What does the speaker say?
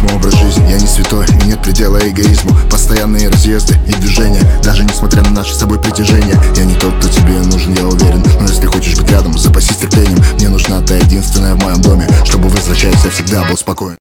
мой образ жизни. Я не святой и нет предела эгоизму. Постоянные разъезды и движения, даже несмотря на наше с собой притяжение. Я не тот, кто тебе нужен, я уверен. Но если хочешь быть рядом, запасись терпением. Мне нужна ты единственная в моем доме, чтобы возвращаясь я всегда был спокоен.